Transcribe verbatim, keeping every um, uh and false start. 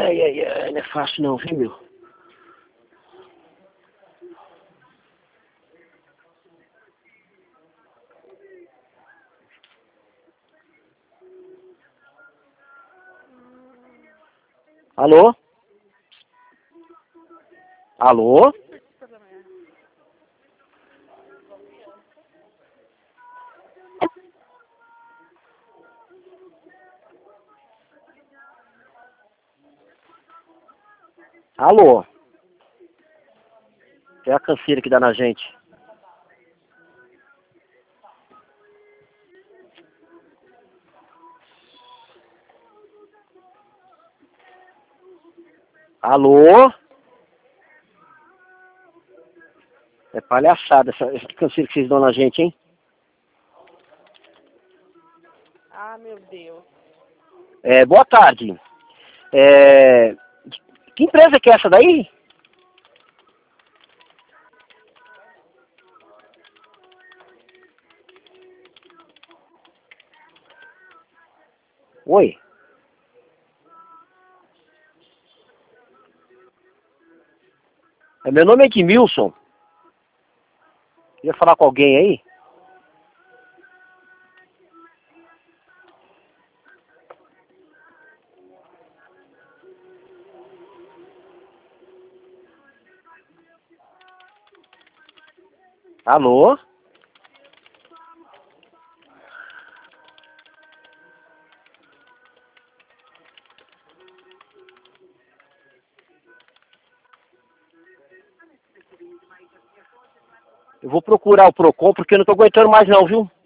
Ai, ai, ai, não é fácil não, viu, meu? Alô? Alô? Alô? É a canseira que dá na gente. Alô? É palhaçada essa, essa canseira que vocês dão na gente, hein? Ah, meu Deus. É, boa tarde. É, que empresa que é essa daí? Oi? É, meu nome é Edmilson. Queria falar com alguém aí? Alô? Eu vou procurar o Procon porque eu não tô aguentando mais não, viu?